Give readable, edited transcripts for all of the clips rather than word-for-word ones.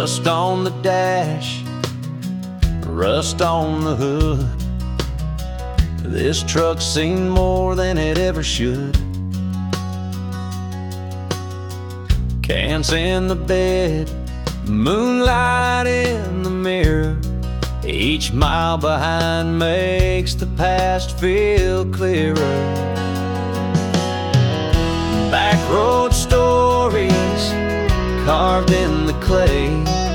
Dust on the dash, rust on the hood. This truck's seen more than it ever should. Cans in the bed, moonlight in the mirror. Each mile behind makes the past feel clearer. Back road stories carved in the clay.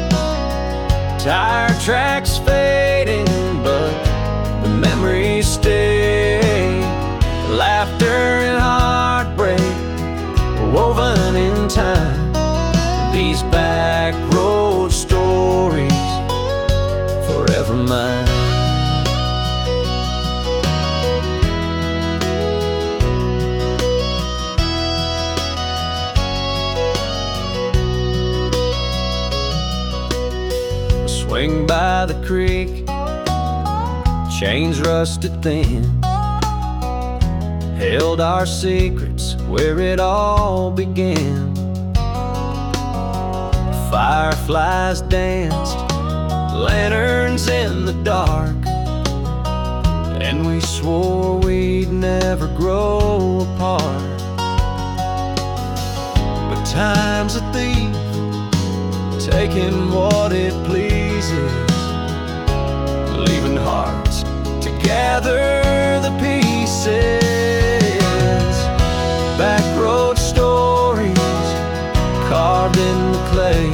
Tire tracks fading, but the memories stay. Laughter and heartbreak woven in time. These back road stories forever mine. Swing by the creek, chains rusted thin. Held our secrets where it all began. Fireflies danced, lanterns in the dark, and we swore we'd never grow apart. But time's a thief, taking what it pleases, leaving hearts to gather the pieces. Back road stories carved in the clay.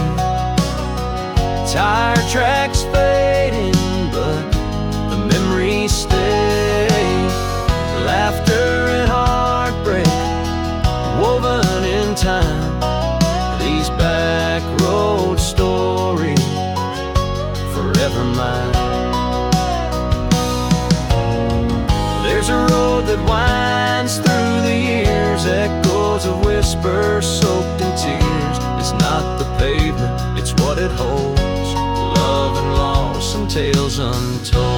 Tire tracks fading, but the memories stay. Laughter and heartbreak woven in time. These back road stories forever mine. There's a road that winds through the years, echoes of whispers soaked in tears. It's not the pavement, it's what it holds. Love and loss and tales untold.